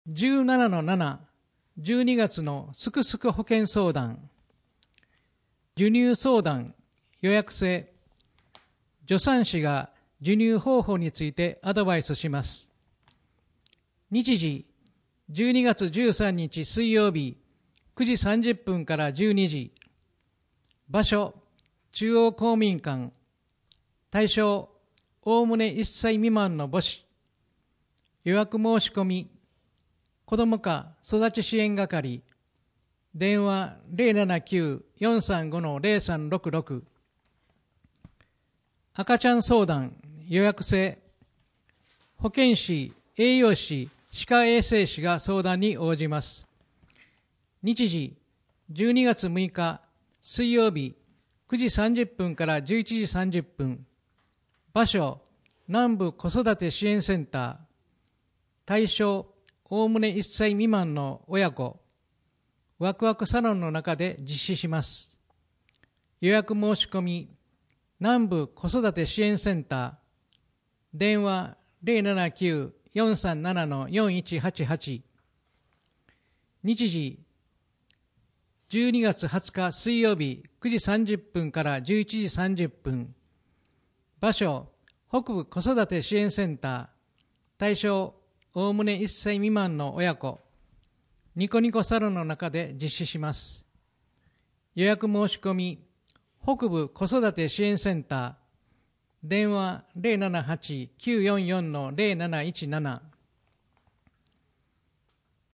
17-7、12月のすくすく保険相談、授乳相談、予約制、助産師が授乳方法についてアドバイスします。日時、12月13日水曜日、9時30分から12時。場所、中央公民館。対象、おおむね1歳未満の母子。予約申し込み、子ども科育ち支援係。電話 079-435-0366。赤ちゃん相談、予約制。保健師、栄養士、歯科衛生士が相談に応じます。日時、12月6日水曜日、9時30分から11時30分。場所、南部子育て支援センター。対象、おおむね1歳未満の親子。ワクワクサロンの中で実施します。予約申し込み、南部子育て支援センター。電話 079-437-4188。日時、12月20日水曜日9時30分から11時30分。場所、北部子育て支援センター。対象、おおむね1歳未満の親子。ニコニコサロンの中で実施します。予約申し込み、北部子育て支援センター。電話 078-944-0717。